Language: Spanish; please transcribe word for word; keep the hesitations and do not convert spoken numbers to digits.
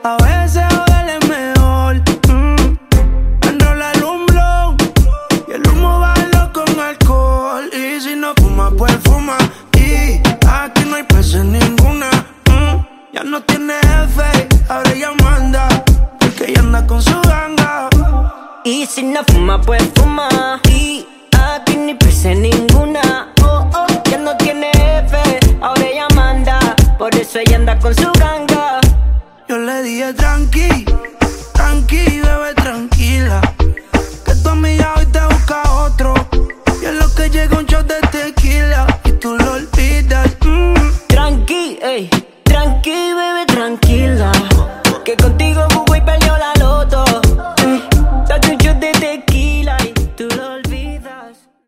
A veces joder es mejor. Mm. Enrola el humo y el humo bailo con alcohol. Y si no fuma, pues fuma. Y aquí no hay peso en ninguna. Mm. Ya no tiene jefe, ahora ella manda. Porque ella anda con su ganga. Y si no fuma, pues fuma. Y aquí ni pese ninguna. Oh, oh, ya no tiene jefe, ahora ella manda. Por eso ella anda con su ganga. Yo le dije tranqui,